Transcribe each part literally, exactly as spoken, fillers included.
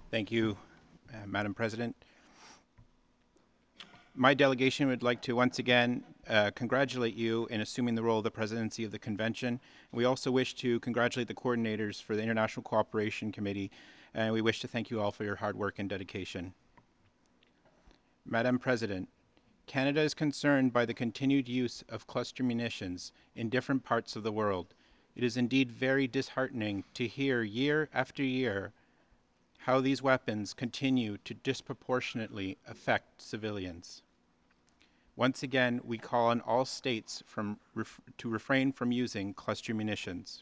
Thank you, uh, Madam President. My delegation would like to once again uh, congratulate you in assuming the role of the presidency of the convention. We also wish to congratulate the coordinators for the International Cooperation Committee, and we wish to thank you all for your hard work and dedication. Madam President, Canada is concerned by the continued use of cluster munitions in different parts of the world. It is indeed very disheartening to hear year after year how these weapons continue to disproportionately affect civilians. Once again, we call on all states from ref to refrain from using cluster munitions.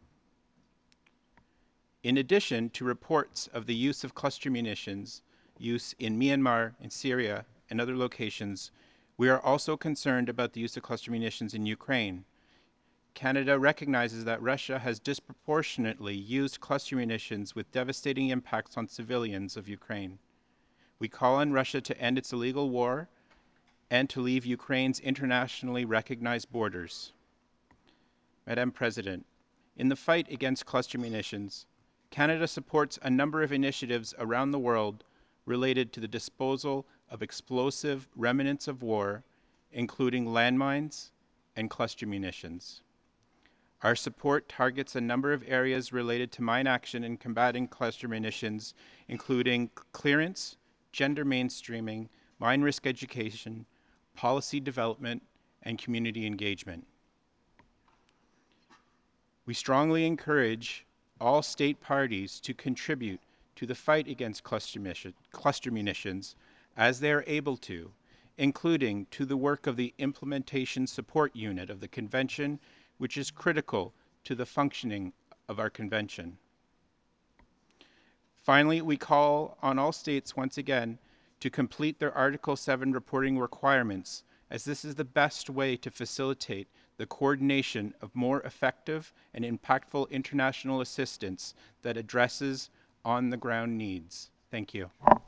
In addition to reports of the use of cluster munitions, use in Myanmar, in Syria, and other locations, we are also concerned about the use of cluster munitions in Ukraine. Canada recognizes that Russia has disproportionately used cluster munitions with devastating impacts on civilians of Ukraine. We call on Russia to end its illegal war and to leave Ukraine's internationally recognized borders. Madam President, in the fight against cluster munitions, Canada supports a number of initiatives around the world related to the disposal of explosive remnants of war, including landmines and cluster munitions. Our support targets a number of areas related to mine action and combating cluster munitions, including clearance, gender mainstreaming, mine risk education, policy development, and community engagement. We strongly encourage all state parties to contribute to the fight against cluster, mission, cluster munitions as they are able to, including to the work of the Implementation Support Unit of the Convention, which is critical to the functioning of our convention. Finally, we call on all states once again to complete their Article seven reporting requirements, as this is the best way to facilitate the coordination of more effective and impactful international assistance that addresses on-the-ground needs. Thank you.